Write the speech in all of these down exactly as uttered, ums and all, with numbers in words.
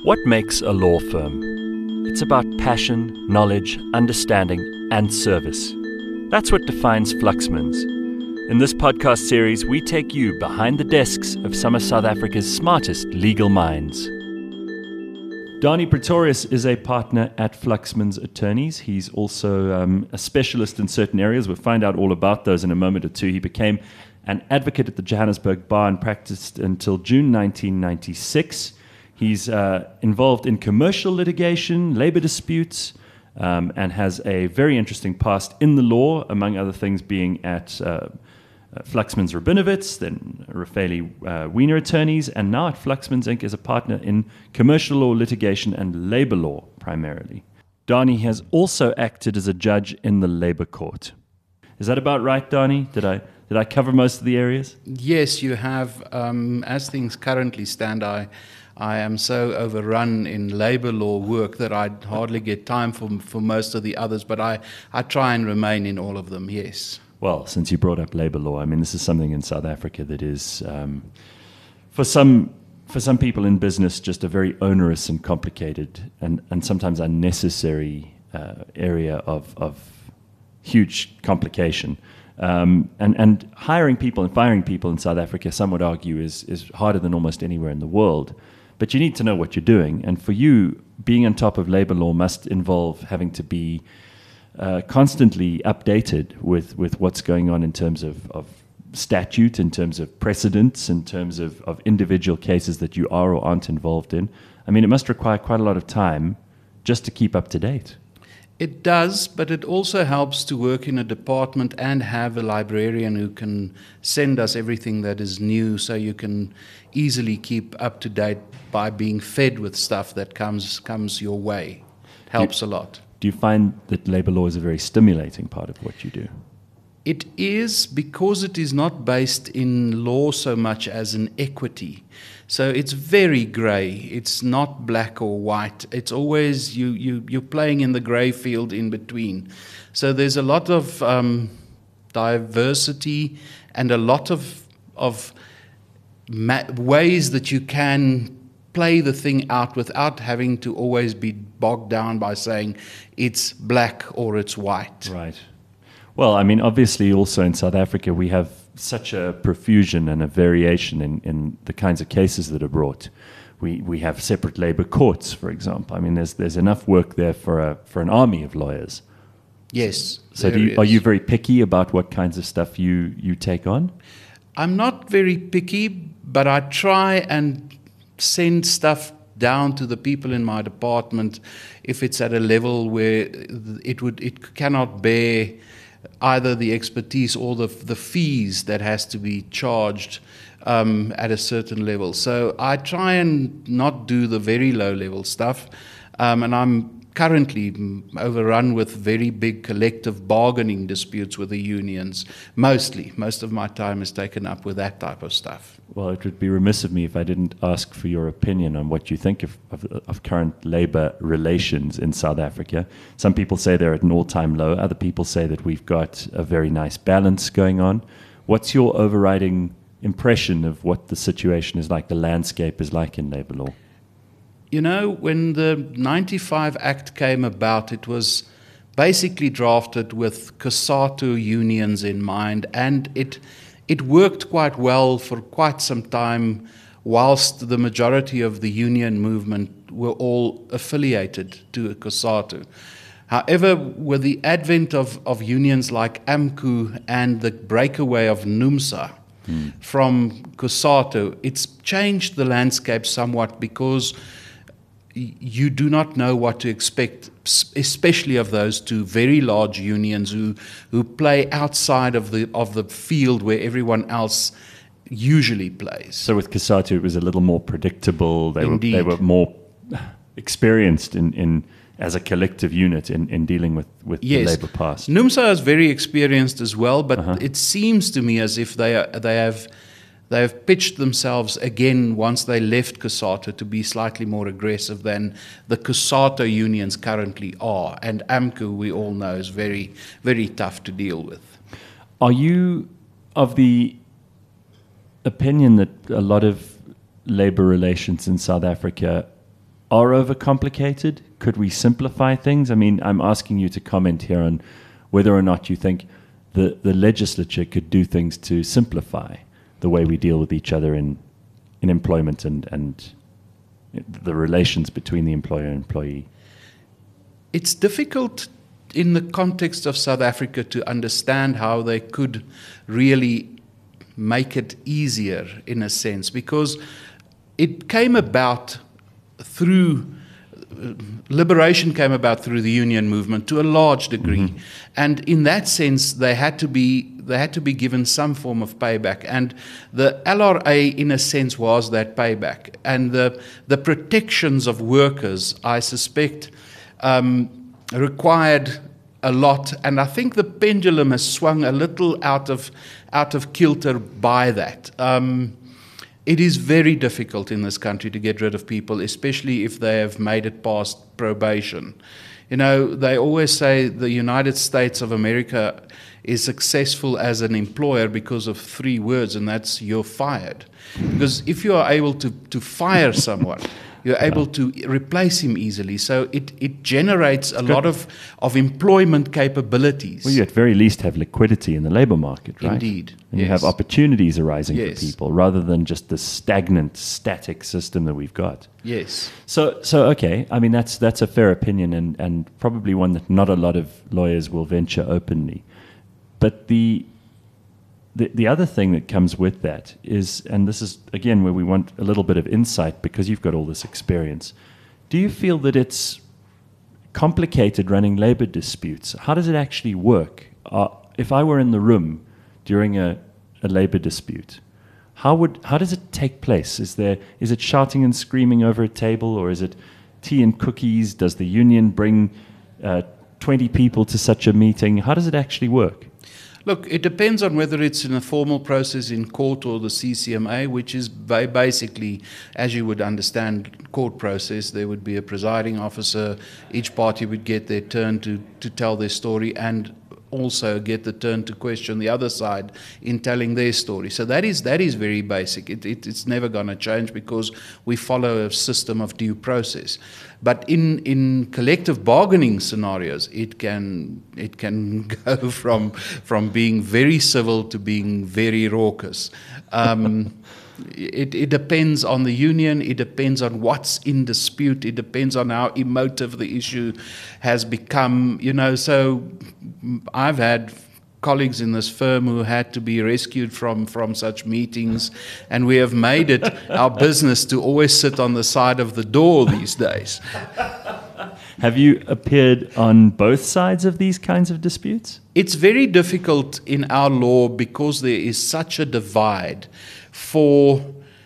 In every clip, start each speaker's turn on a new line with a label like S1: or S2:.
S1: What makes a law firm? It's about passion, knowledge, understanding, and service. That's what defines Fluxmans. In this podcast series, we take you behind the desks of some of South Africa's smartest legal minds. Dani Pretorius is a partner at Fluxmans Attorneys. He's also um, a specialist in certain areas. We'll find out all about those in a moment or two. He became an advocate at the Johannesburg Bar and practiced until June nineteen ninety-six. He's uh, involved in commercial litigation, labor disputes, um, and has a very interesting past in the law, among other things being at uh, Fluxmans Rabinowitz, then Raffaele uh, Wiener Attorneys, and now at Fluxmans Incorporated as a partner in commercial law, litigation, and labor law primarily. Dani has also acted as a judge in the labor court. Is that about right, Dani? Did I did I cover most of the areas?
S2: Yes, you have. Um, as things currently stand, I I am so overrun in labor law work that I hardly get time for for most of the others, but I, I try and remain in all of them, yes.
S1: Well, since you brought up labor law, I mean, this is something in South Africa that is, um, for some for some people in business, just a very onerous and complicated and, and sometimes unnecessary uh, area of, of huge complication. Um, and, and hiring people and firing people in South Africa, some would argue, is, is harder than almost anywhere in the world. But you need to know what you're doing. And for you, being on top of labor law must involve having to be uh, constantly updated with, with what's going on in terms of, of statute, in terms of precedents, in terms of, of individual cases that you are or aren't involved in. I mean, it must require quite a lot of time just to keep up to date.
S2: It does, but it also helps to work in a department and have a librarian who can send us everything that is new, so you can easily keep up to date by being fed with stuff that comes comes your way. It helps
S1: do,
S2: a lot.
S1: Do you find that labor law is a very stimulating part of what you do?
S2: It is, because it is not based in law so much as in equity. So it's very grey. It's not black or white. It's always you, you, you're playing in the grey field in between. So there's a lot of um, diversity and a lot of, of ma- ways that you can play the thing out without having to always be bogged down by saying it's black or it's white.
S1: Right. Well, I mean, obviously also in South Africa we have such a profusion and a variation in, in the kinds of cases that are brought. We we have separate labor courts, for example. I mean, there's there's enough work there for a for an army of lawyers.
S2: Yes.
S1: So do you, are you very picky about what kinds of stuff you, you take on?
S2: I'm not very picky, but I try and send stuff down to the people in my department if it's at a level where it would it cannot bear either the expertise or the the fees that has to be charged um, at a certain level. So I try and not do the very low level stuff, um, and I'm currently overrun with very big collective bargaining disputes with the unions. Mostly, most of my time is taken up with that type of stuff.
S1: Well, it would be remiss of me if I didn't ask for your opinion on what you think of, of, of current labor relations in South Africa. Some people say they're at an all-time low. Other people say that we've got a very nice balance going on. What's your overriding impression of what the situation is like, the landscape is like in labor law?
S2: You know, when the ninety-five Act came about, it was basically drafted with COSATU unions in mind, and it it worked quite well for quite some time, whilst the majority of the union movement were all affiliated to COSATU. However, with the advent of, of unions like AMCU and the breakaway of NUMSA mm. from COSATU, it's changed the landscape somewhat, because you do not know what to expect, especially of those two very large unions who who play outside of the of the field where everyone else usually plays.
S1: So with COSATU, it was a little more predictable. They
S2: Indeed.
S1: were they were more experienced in, in as a collective unit in, in dealing with, with
S2: yes.
S1: the labor past.
S2: NUMSA is very experienced as well, but
S1: uh-huh.
S2: it seems to me as if they are, they have They have pitched themselves again once they left COSATU to be slightly more aggressive than the COSATU unions currently are. And AMCU, we all know, is very, very tough to deal with.
S1: Are you of the opinion that a lot of labor relations in South Africa are overcomplicated? Could we simplify things? I mean, I'm asking you to comment here on whether or not you think the, the legislature could do things to simplify the way we deal with each other in, in employment and, and the relations between the employer and employee.
S2: It's difficult in the context of South Africa to understand how they could really make it easier in a sense, because it came about through uh, liberation came about through the union movement to a large degree, mm-hmm. and in that sense they had to be they had to be given some form of payback, and the L R A in a sense was that payback, and the the protections of workers, I suspect, um, required a lot, and I think the pendulum has swung a little out of out of kilter by that. Um, It is very difficult in this country to get rid of people, especially if they have made it past probation. You know, they always say the United States of America is successful as an employer because of three words, and that's you're fired. Because if you are able to, to fire someone, you're able to replace him easily. So it, it generates a lot of, of employment capabilities.
S1: Well, you at very least have liquidity in the labor market, right?
S2: Indeed.
S1: And
S2: yes.
S1: you have opportunities arising
S2: yes.
S1: for people rather than just the stagnant, static system that we've got.
S2: Yes.
S1: So, so okay, I mean, that's that's a fair opinion, and, and probably one that not a lot of lawyers will venture openly. But the The, the other thing that comes with that is, and this is, again, where we want a little bit of insight because you've got all this experience. Do you feel that it's complicated running labor disputes? How does it actually work? Uh, if I were in the room during a, a labor dispute, how would how does it take place? Is there is it shouting and screaming over a table, or is it tea and cookies? Does the union bring uh, twenty people to such a meeting? How does it actually work?
S2: Look, it depends on whether it's in a formal process in court or the C C M A, which is basically, as you would understand, court process. There would be a presiding officer. Each party would get their turn to, to tell their story and also get the turn to question the other side in telling their story. So that is that is very basic. It, it, it's never going to change because we follow a system of due process. But in, in collective bargaining scenarios, it can it can go from from being very civil to being very raucous. Um, It, it depends on the union, it depends on what's in dispute, it depends on how emotive the issue has become, you know. So I've had colleagues in this firm who had to be rescued from, from such meetings, and we have made it our business to always sit on the side of the door these days.
S1: Have you appeared on both sides of these kinds of disputes?
S2: It's very difficult in our law because there is such a divide for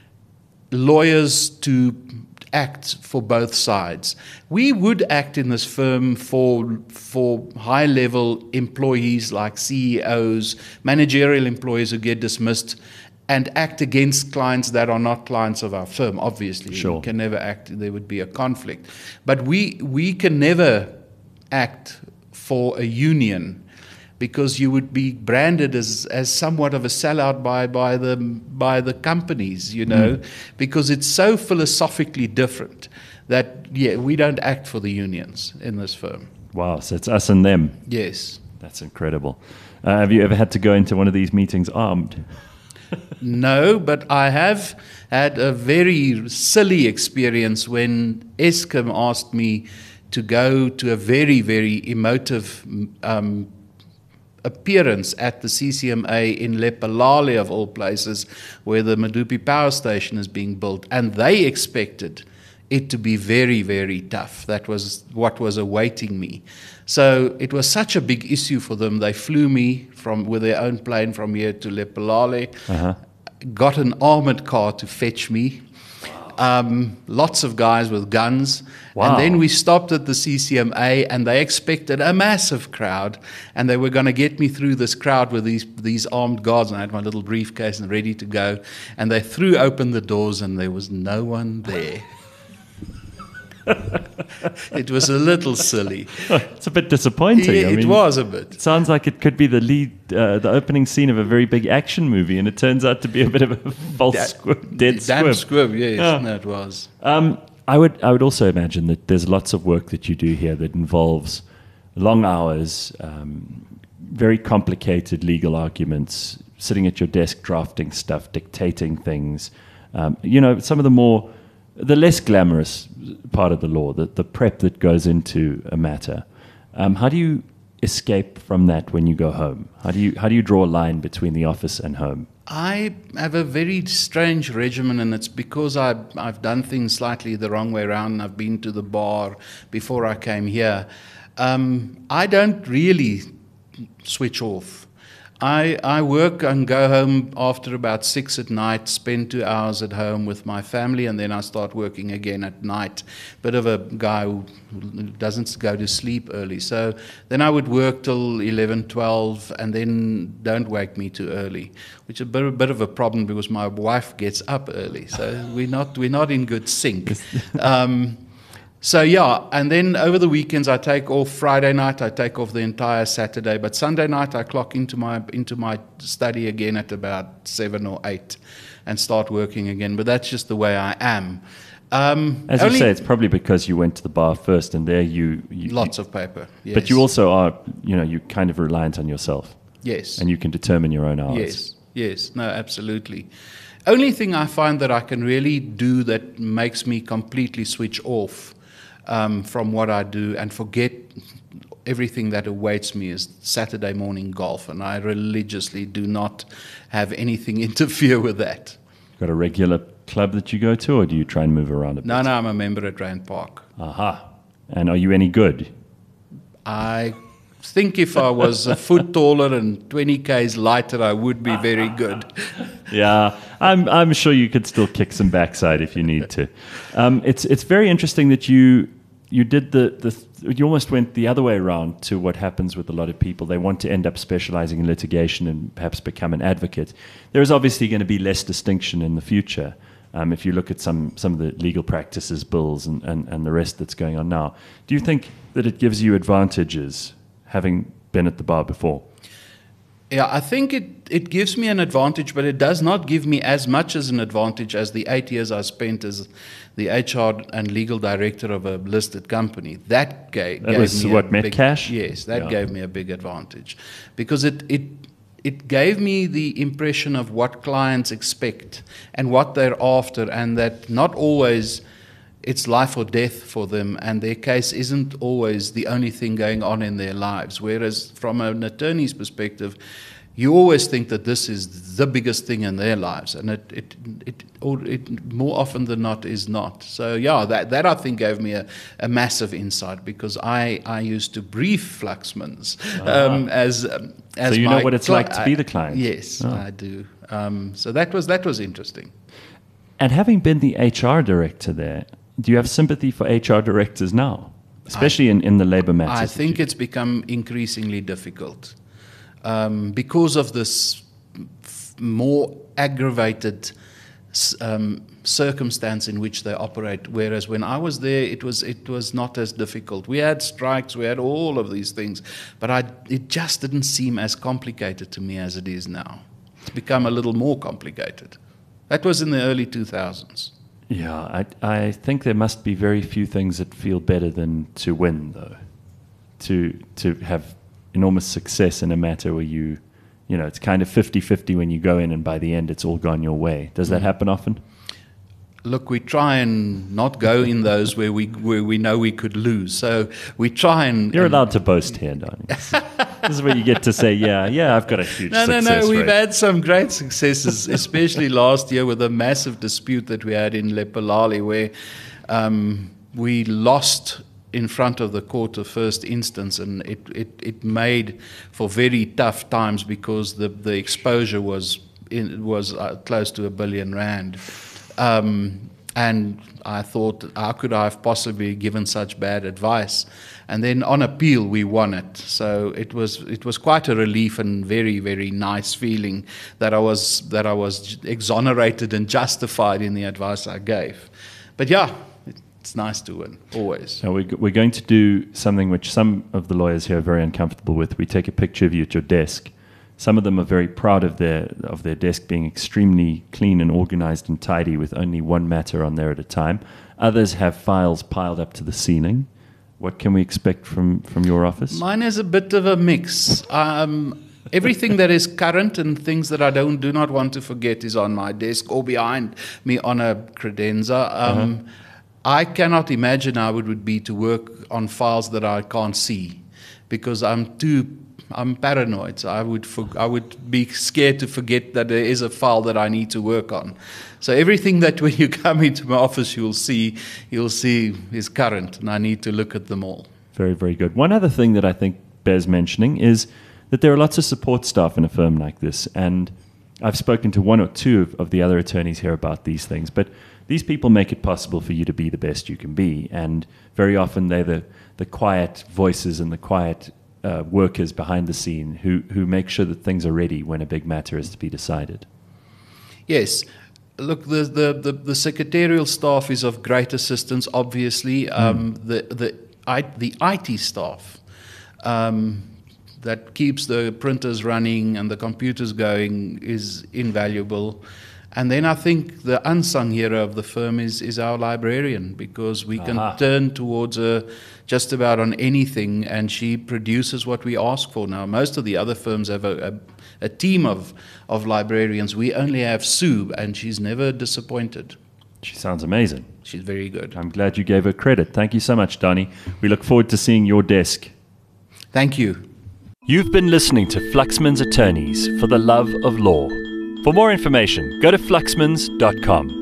S2: lawyers to act for both sides. We would act in this firm for for high-level employees like C E Os, managerial employees who get dismissed, and act against clients that are not clients of our firm, obviously.
S1: Sure.
S2: We can never act, there would be a conflict. But we we can never act for a union, because you would be branded as, as somewhat of a sellout by, by the by the companies, you know, mm. because it's so philosophically different that, yeah, we don't act for the unions in this firm.
S1: Wow, so it's us and them.
S2: Yes.
S1: That's incredible. Uh, have you ever had to go into one of these meetings armed?
S2: No, but I have had a very silly experience when Eskom asked me to go to a very, very emotive um appearance at the C C M A in Lephalale, of all places, where the Medupi power station is being built, and they expected it to be very, very tough. That was what was awaiting me. So it was such a big issue for them. They flew me from with their own plane from here to Lephalale, uh-huh. got an armored car to fetch me. Um, lots of guys with guns. Wow. And then we stopped at the C C M A, and they expected a massive crowd, and they were going to get me through this crowd with these these armed guards, and I had my little briefcase and ready to go, and they threw open the doors, and there was no one there. It was a little silly.
S1: It's a bit disappointing.
S2: Yeah,
S1: I
S2: it
S1: mean,
S2: was a bit.
S1: It sounds like it could be the lead, uh, the opening scene of a very big action movie, and it turns out to be a bit of a false
S2: Da-
S1: squib, dead
S2: Damn
S1: squib.
S2: squib, yes,
S1: Yeah.
S2: no, it was.
S1: Um, I would I would also imagine that there's lots of work that you do here that involves long hours, um, very complicated legal arguments, sitting at your desk drafting stuff, dictating things. Um, you know, some of the more, the less glamorous part of the law, the, the prep that goes into a matter. Um, how do you escape from that when you go home? How do you how do you draw a line between the office and home?
S2: I have a very strange regimen, and it's because I've, I've done things slightly the wrong way around. I've been to the bar before I came here. Um, I don't really switch off. I, I work and go home after about six at night, spend two hours at home with my family, and then I start working again at night. Bit of a guy who doesn't go to sleep early. So then I would work till eleven, twelve, and then don't wake me too early, which is a bit, a bit of a problem because my wife gets up early. So we're not, we're not in good sync. Um, So, yeah, and then over the weekends I take off. Friday night I take off the entire Saturday, but Sunday night I clock into my into my study again at about seven or eight and start working again. But that's just the way I am. Um,
S1: As you say, it's probably because you went to the bar first, and there you... you
S2: lots
S1: you,
S2: of paper, yes.
S1: But you also are, you know, you're kind of reliant on yourself.
S2: Yes.
S1: And you can determine your own hours.
S2: Yes, yes, no, absolutely. Only thing I find that I can really do that makes me completely switch off Um, from what I do and forget everything that awaits me is Saturday morning golf, and I religiously do not have anything interfere with that.
S1: Got a regular club that you go to, or do you try and move around a bit?
S2: No, no, I'm a member at Rand Park.
S1: Aha. And are you any good?
S2: I think if I was a foot taller and twenty kays lighter, I would be very good.
S1: Yeah, I'm I'm sure you could still kick some backside if you need to. Um, it's it's very interesting that you you did the, the you almost went the other way around to what happens with a lot of people. They want to end up specializing in litigation and perhaps become an advocate. There is obviously going to be less distinction in the future um, if you look at some some of the legal practices, bills, and, and, and the rest that's going on now. Do you think that it gives you advantages having been at the bar before?
S2: Yeah, I think it, it gives me an advantage, but it does not give me as much as an advantage as the eight years I spent as the H R and legal director of a listed company. That gave,
S1: that
S2: gave
S1: was
S2: me
S1: what,
S2: a big,
S1: Metcash?
S2: Yes, that
S1: Yeah.
S2: gave me a big advantage because it, it it gave me the impression of what clients expect and what they're after, and that not always it's life or death for them, and their case isn't always the only thing going on in their lives. Whereas from an attorney's perspective, you always think that this is the biggest thing in their lives, and it it it, or it more often than not is not. So yeah, that that I think gave me a, a massive insight, because I, I used to brief Fluxmans um, uh-huh. as um, as
S1: so you
S2: my
S1: know what it's
S2: cli-
S1: like to be the client.
S2: I, yes,
S1: oh.
S2: I do. Um, so that was that was interesting.
S1: And having been the H R director there, do you have sympathy for H R directors now, especially I, in, in the labor matters?
S2: I think it's become increasingly difficult um, because of this f- more aggravated um, circumstance in which they operate. Whereas when I was there, it was it was not as difficult. We had strikes, we had all of these things, but I, it just didn't seem as complicated to me as it is now. It's become a little more complicated. That was in the early two thousands.
S1: Yeah, I I think there must be very few things that feel better than to win, though. To to have enormous success in a matter where you, you know, it's kind of fifty-fifty when you go in, and by the end it's all gone your way. Does that happen often?
S2: Look, we try and not go in those where we where we know we could lose. So we try and...
S1: You're
S2: and
S1: allowed to boast here, Donnie. This is where you get to say, yeah, yeah, I've got a huge
S2: no,
S1: success
S2: No, no, we've
S1: rate.
S2: had some great successes, especially last year with a massive dispute that we had in Lephalale, where um, we lost in front of the court of first instance, and it, it, it made for very tough times because the, the exposure was in, was uh, close to a billion rand. Um, and I thought, how could I have possibly given such bad advice? And then on appeal, we won it. So it was it was quite a relief and very, very nice feeling that I was that I was exonerated and justified in the advice I gave. But yeah, it's nice to win, always.
S1: So we, we're going to do something which some of the lawyers here are very uncomfortable with. We take a picture of you at your desk, Some of them are very proud of their of their desk being extremely clean and organized and tidy with only one matter on there at a time. Others have files piled up to the ceiling. What can we expect from, from your office?
S2: Mine is a bit of a mix. Um, everything that is current and things that I don't do not want to forget is on my desk or behind me on a credenza. Um, uh-huh. I cannot imagine how it would be to work on files that I can't see, because I'm too I'm paranoid. So I would for, I would be scared to forget that there is a file that I need to work on. So everything that when you come into my office you'll see you'll see is current, and I need to look at them all.
S1: Very, very good. One other thing that I think bears mentioning is that there are lots of support staff in a firm like this, and I've spoken to one or two of, of the other attorneys here about these things, but these people make it possible for you to be the best you can be, and very often they're the, the quiet voices and the quiet Uh, workers behind the scene who, who make sure that things are ready when a big matter is to be decided.
S2: Yes. Look, the, the, the, the secretarial staff is of great assistance, obviously. Um, mm. The the I, the I T staff um, that keeps the printers running and the computers going is invaluable. And then I think the unsung hero of the firm is, is our librarian, because we can Aha. turn towards her just about on anything, and she produces what we ask for. Now, most of the other firms have a, a, a team of, of librarians. We only have Sue, and she's never disappointed.
S1: She sounds amazing.
S2: She's very good.
S1: I'm glad you gave her credit. Thank you so much, Donnie. We look forward to seeing your desk.
S2: Thank you.
S1: You've been listening to Fluxman's Attorneys for the Love of Law. For more information, go to fluxmans dot com.